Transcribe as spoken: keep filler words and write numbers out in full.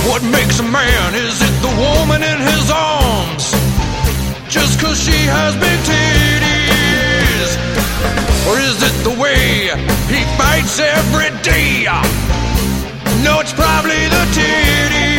What makes a man? Is it the woman in his arms? Just 'cause she has big titties? Or is it the way he fights every day? No, it's probably the titties.